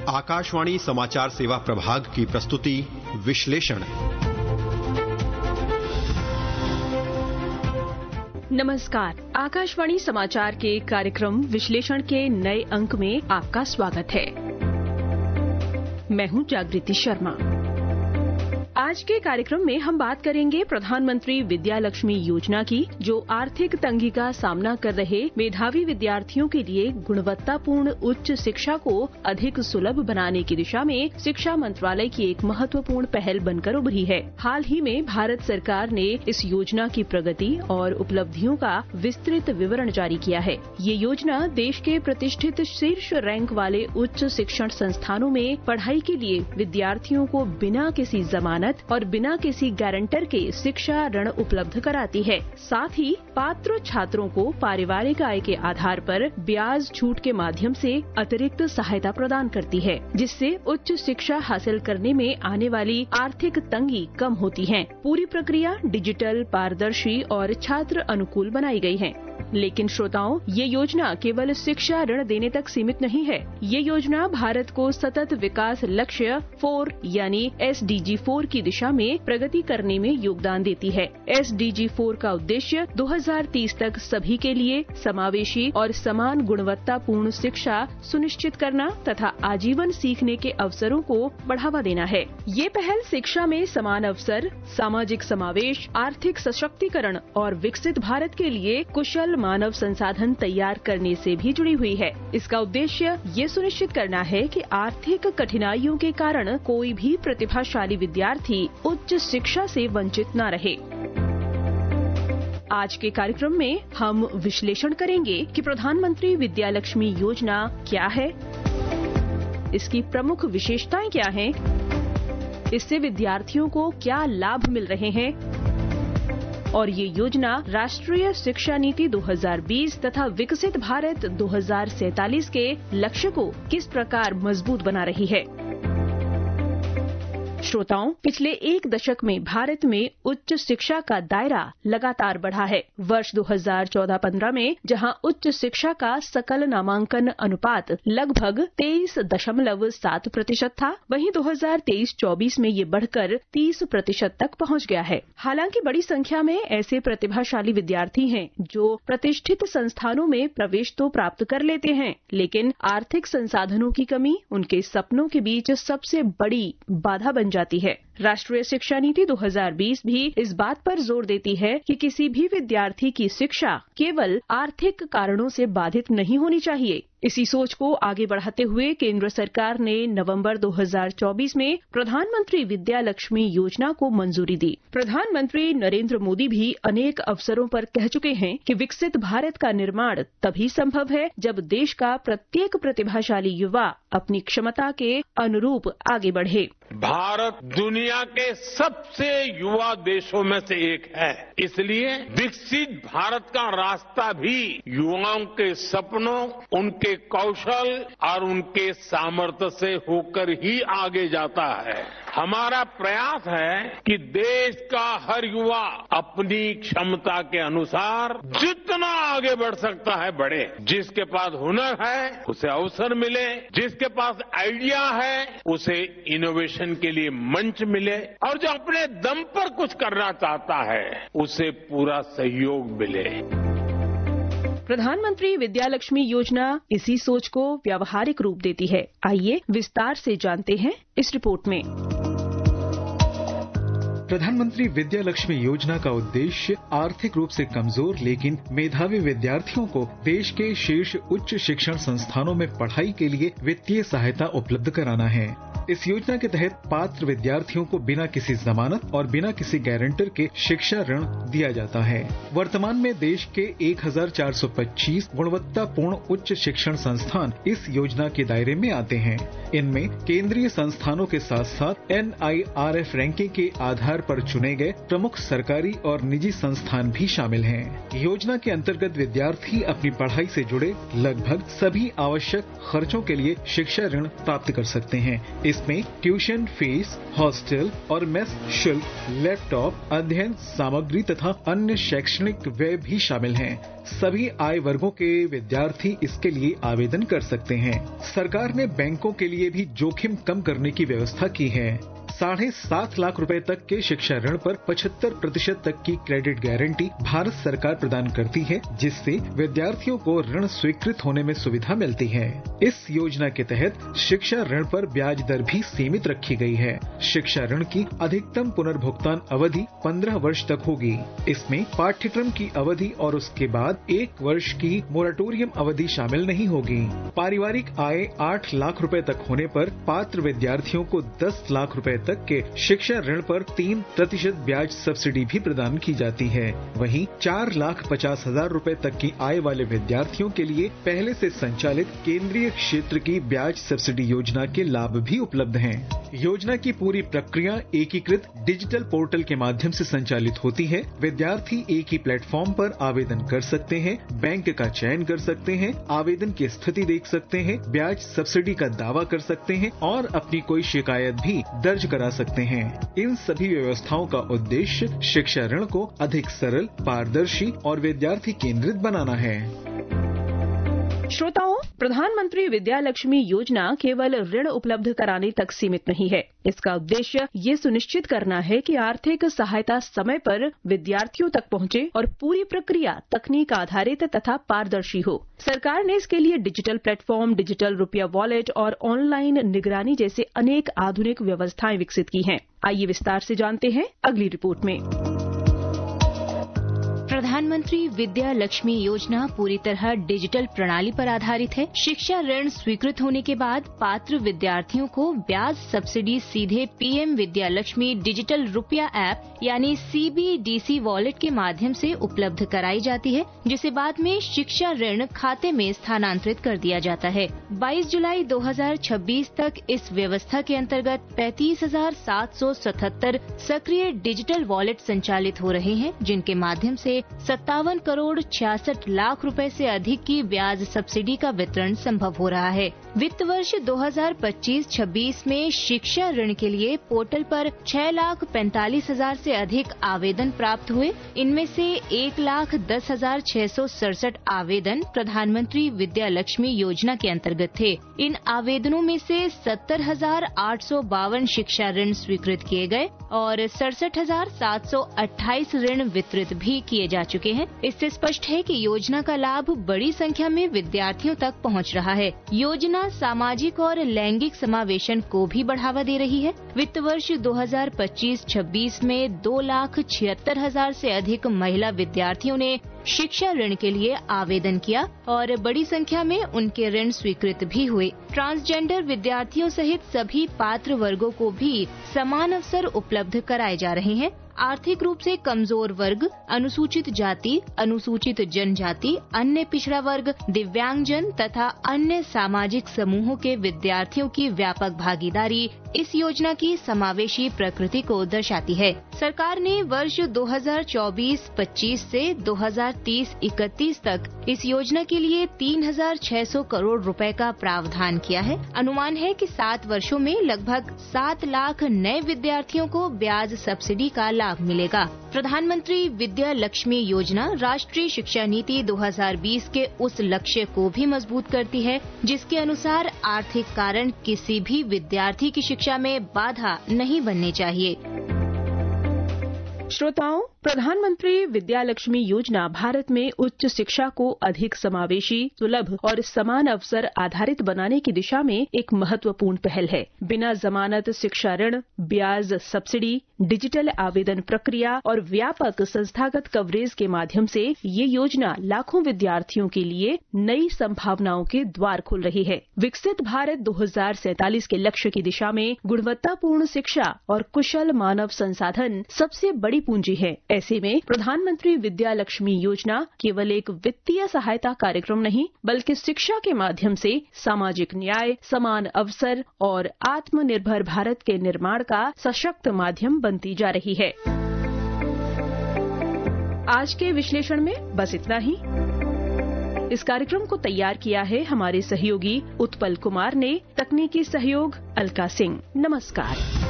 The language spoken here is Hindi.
आकाशवाणी समाचार सेवा प्रभाग की प्रस्तुति विश्लेषण। नमस्कार, आकाशवाणी समाचार के कार्यक्रम विश्लेषण के नए अंक में आपका स्वागत है। मैं हूं जागृति शर्मा। आज के कार्यक्रम में हम बात करेंगे प्रधानमंत्री विद्या लक्ष्मी योजना की, जो आर्थिक तंगी का सामना कर रहे मेधावी विद्यार्थियों के लिए गुणवत्तापूर्ण उच्च शिक्षा को अधिक सुलभ बनाने की दिशा में शिक्षा मंत्रालय की एक महत्वपूर्ण पहल बनकर उभरी है। हाल ही में भारत सरकार ने इस योजना की प्रगति और उपलब्धियों का विस्तृत विवरण जारी किया है। ये योजना देश के प्रतिष्ठित शीर्ष रैंक वाले उच्च शिक्षण संस्थानों में पढ़ाई के लिए विद्यार्थियों को बिना किसी जमानत और बिना किसी गारंटर के शिक्षा ऋण उपलब्ध कराती है। साथ ही पात्र छात्रों को पारिवारिक आय के आधार पर ब्याज छूट के माध्यम से अतिरिक्त सहायता प्रदान करती है, जिससे उच्च शिक्षा हासिल करने में आने वाली आर्थिक तंगी कम होती है। पूरी प्रक्रिया डिजिटल, पारदर्शी और छात्र अनुकूल बनाई गई है। लेकिन श्रोताओं, ये योजना केवल शिक्षा ऋण देने तक सीमित नहीं है। ये योजना भारत को सतत विकास लक्ष्य 4 यानी SDG 4 की दिशा में प्रगति करने में योगदान देती है। SDG 4 का उद्देश्य 2030 तक सभी के लिए समावेशी और समान गुणवत्तापूर्ण शिक्षा सुनिश्चित करना तथा आजीवन सीखने के अवसरों को बढ़ावा देना है। ये पहल शिक्षा में समान अवसर, सामाजिक समावेश, आर्थिक सशक्तिकरण और विकसित भारत के लिए कुशल मानव संसाधन तैयार करने से भी जुड़ी हुई है। इसका उद्देश्य ये सुनिश्चित करना है कि आर्थिक कठिनाइयों के कारण कोई भी प्रतिभाशाली विद्यार्थी उच्च शिक्षा से वंचित न रहे। आज के कार्यक्रम में हम विश्लेषण करेंगे कि प्रधानमंत्री विद्या लक्ष्मी योजना क्या है, इसकी प्रमुख विशेषताएं क्या हैं, इससे विद्यार्थियों को क्या लाभ मिल रहे हैं और ये योजना राष्ट्रीय शिक्षा नीति 2020 तथा विकसित भारत 2047 के लक्ष्य को किस प्रकार मजबूत बना रही है। श्रोताओं, पिछले एक दशक में भारत में उच्च शिक्षा का दायरा लगातार बढ़ा है। वर्ष 2014-15 में जहां उच्च शिक्षा का सकल नामांकन अनुपात लगभग 23.7% था, वहीं 2023-24 में ये बढ़कर 30% तक पहुंच गया है। हालांकि बड़ी संख्या में ऐसे प्रतिभाशाली विद्यार्थी हैं जो प्रतिष्ठित संस्थानों में प्रवेश तो प्राप्त कर लेते हैं, लेकिन आर्थिक संसाधनों की कमी उनके सपनों के बीच सबसे बड़ी बाधा बन जाती है। राष्ट्रीय शिक्षा नीति 2020 भी इस बात पर जोर देती है कि किसी भी विद्यार्थी की शिक्षा केवल आर्थिक कारणों से बाधित नहीं होनी चाहिए। इसी सोच को आगे बढ़ाते हुए केंद्र सरकार ने नवंबर 2024 में प्रधानमंत्री विद्या लक्ष्मी योजना को मंजूरी दी। प्रधानमंत्री नरेंद्र मोदी भी अनेक अवसरों पर कह चुके हैं कि विकसित भारत का निर्माण तभी संभव है जब देश का प्रत्येक प्रतिभाशाली युवा अपनी क्षमता के अनुरूप आगे बढ़े। भारत दुनिया के सबसे युवा देशों में से एक है, इसलिए विकसित भारत का रास्ता भी युवाओं के सपनों, उनके कौशल और उनके सामर्थ्य से होकर ही आगे जाता है। हमारा प्रयास है कि देश का हर युवा अपनी क्षमता के अनुसार जितना आगे बढ़ सकता है बढ़े। जिसके पास हुनर है उसे अवसर मिले, जिसके पास आइडिया है उसे इनोवेशन के लिए मंच मिले, और जो अपने दम पर कुछ करना चाहता है उसे पूरा सहयोग मिले। प्रधानमंत्री विद्या लक्ष्मी योजना इसी सोच को व्यावहारिक रूप देती है। आइए विस्तार से जानते हैं इस रिपोर्ट में। प्रधानमंत्री विद्या लक्ष्मी योजना का उद्देश्य आर्थिक रूप से कमजोर लेकिन मेधावी विद्यार्थियों को देश के शीर्ष उच्च शिक्षण संस्थानों में पढ़ाई के लिए वित्तीय सहायता उपलब्ध कराना है। इस योजना के तहत पात्र विद्यार्थियों को बिना किसी जमानत और बिना किसी गारंटर के शिक्षा ऋण दिया जाता है। वर्तमान में देश के 1425 गुणवत्तापूर्ण उच्च शिक्षण संस्थान इस योजना के दायरे में आते हैं। इनमें केंद्रीय संस्थानों के साथ साथ NIRF रैंकिंग के आधार पर चुने गए प्रमुख सरकारी और निजी संस्थान भी शामिल हैं। योजना के अंतर्गत विद्यार्थी अपनी पढ़ाई से जुड़े लगभग सभी आवश्यक खर्चों के लिए शिक्षा ऋण प्राप्त कर सकते हैं। इसमें ट्यूशन फीस, हॉस्टल और मेस शुल्क, लैपटॉप, अध्ययन सामग्री तथा अन्य शैक्षणिक व्यय भी शामिल हैं। सभी आय वर्गों के विद्यार्थी इसके लिए आवेदन कर सकते हैं। सरकार ने बैंकों के लिए भी जोखिम कम करने की व्यवस्था की है। 7.5 लाख रुपए तक के शिक्षा ऋण पर 75% तक की क्रेडिट गारंटी भारत सरकार प्रदान करती है, जिससे विद्यार्थियों को ऋण स्वीकृत होने में सुविधा मिलती है। इस योजना के तहत शिक्षा ऋण पर ब्याज दर भी सीमित रखी गई है। शिक्षा ऋण की अधिकतम पुनर्भुगतान अवधि 15 वर्ष तक होगी। इसमें पाठ्यक्रम की अवधि और उसके बाद 1 वर्ष की मोरेटोरियम अवधि शामिल नहीं होगी। पारिवारिक आय 8 लाख रुपए तक होने पर पात्र विद्यार्थियों को 10 लाख रुपए तक के शिक्षा ऋण पर 3% ब्याज सब्सिडी भी प्रदान की जाती है। वहीं 4,50,000 रुपए तक की आय वाले विद्यार्थियों के लिए पहले से संचालित केंद्रीय क्षेत्र की ब्याज सब्सिडी योजना के लाभ भी उपलब्ध हैं। योजना की पूरी प्रक्रिया एकीकृत डिजिटल पोर्टल के माध्यम से संचालित होती है। विद्यार्थी एक ही प्लेटफॉर्म पर आवेदन कर सकते हैं, बैंक का चयन कर सकते हैं, आवेदन की स्थिति देख सकते हैं, ब्याज सब्सिडी का दावा कर सकते हैं और अपनी कोई शिकायत भी दर्ज करा सकते हैं। इन सभी व्यवस्थाओं का उद्देश्य शिक्षा ऋण को अधिक सरल, पारदर्शी और विद्यार्थी केंद्रित बनाना है। श्रोताओं, प्रधानमंत्री विद्या लक्ष्मी योजना केवल ऋण उपलब्ध कराने तक सीमित नहीं है। इसका उद्देश्य ये सुनिश्चित करना है कि आर्थिक सहायता समय पर विद्यार्थियों तक पहुंचे और पूरी प्रक्रिया तकनीक आधारित तथा पारदर्शी हो। सरकार ने इसके लिए डिजिटल प्लेटफॉर्म, डिजिटल रुपया वॉलेट और ऑनलाइन निगरानी जैसे अनेक आधुनिक व्यवस्थाएं विकसित की हैं। आइए विस्तार से जानते हैं अगली रिपोर्ट में। प्रधानमंत्री विद्या लक्ष्मी योजना पूरी तरह डिजिटल प्रणाली पर आधारित है। शिक्षा ऋण स्वीकृत होने के बाद पात्र विद्यार्थियों को ब्याज सब्सिडी सीधे पीएम विद्या लक्ष्मी डिजिटल रुपया ऐप यानी CBDC वॉलेट के माध्यम से उपलब्ध कराई जाती है, जिसे बाद में शिक्षा ऋण खाते में स्थानांतरित कर दिया जाता है। 22 जुलाई 2026 तक इस व्यवस्था के अंतर्गत 35,777 सक्रिय डिजिटल वॉलेट संचालित हो रहे हैं, जिनके माध्यम से 57 करोड़ 66 लाख रुपए से अधिक की ब्याज सब्सिडी का वितरण संभव हो रहा है। वित्त वर्ष 2025-26 में शिक्षा ऋण के लिए पोर्टल पर 6,45,000 से अधिक आवेदन प्राप्त हुए। इनमें से 1,10,667 आवेदन प्रधानमंत्री विद्या लक्ष्मी योजना के अंतर्गत थे। इन आवेदनों में से 70,852 शिक्षा ऋण स्वीकृत किए गए और 67,728 ऋण वितरित भी किए जा चुके हैं। इससे स्पष्ट है कि योजना का लाभ बड़ी संख्या में विद्यार्थियों तक पहुंच रहा है। योजना सामाजिक और लैंगिक समावेशन को भी बढ़ावा दे रही है। वित्त वर्ष 2025-26 में 2,76,000 से अधिक महिला विद्यार्थियों ने शिक्षा ऋण के लिए आवेदन किया और बड़ी संख्या में उनके ऋण स्वीकृत भी हुए। ट्रांसजेंडर विद्यार्थियों सहित सभी पात्र वर्गों को भी समान अवसर उपलब्ध कराए जा रहे हैं। आर्थिक रूप से कमजोर वर्ग, अनुसूचित जाति, अनुसूचित जनजाति, अन्य पिछड़ा वर्ग, दिव्यांगजन तथा अन्य सामाजिक समूहों के विद्यार्थियों की व्यापक भागीदारी इस योजना की समावेशी प्रकृति को दर्शाती है। सरकार ने वर्ष 2024-25 से 2030-31 तक इस योजना के लिए 3,600 करोड़ रुपए का प्रावधान किया है। अनुमान है कि 7 वर्षों में लगभग 7 लाख नए विद्यार्थियों को ब्याज सब्सिडी का लाभ मिलेगा। प्रधानमंत्री विद्या लक्ष्मी योजना राष्ट्रीय शिक्षा नीति 2020 के उस लक्ष्य को भी मजबूत करती है, जिसके अनुसार आर्थिक कारण किसी भी विद्यार्थी की शिक्षा में बाधा नहीं बननी चाहिए। श्रोताओं, प्रधानमंत्री विद्या लक्ष्मी योजना भारत में उच्च शिक्षा को अधिक समावेशी, सुलभ और समान अवसर आधारित बनाने की दिशा में एक महत्वपूर्ण पहल है। बिना जमानत शिक्षा ऋण, ब्याज सब्सिडी, डिजिटल आवेदन प्रक्रिया और व्यापक संस्थागत कवरेज के माध्यम से ये योजना लाखों विद्यार्थियों के लिए नई संभावनाओं के द्वार खोल रही है। विकसित भारत 2047 के लक्ष्य की दिशा में गुणवत्तापूर्ण शिक्षा और कुशल मानव संसाधन सबसे बड़ी पूंजी है। ऐसे में प्रधानमंत्री विद्या लक्ष्मी योजना केवल एक वित्तीय सहायता कार्यक्रम नहीं, बल्कि शिक्षा के माध्यम से सामाजिक न्याय, समान अवसर और आत्मनिर्भर भारत के निर्माण का सशक्त माध्यम बनती जा रही है। आज के विश्लेषण में बस इतना ही। इस कार्यक्रम को तैयार किया है हमारे सहयोगी उत्पल कुमार ने, तकनीकी सहयोग अलका सिंह। नमस्कार।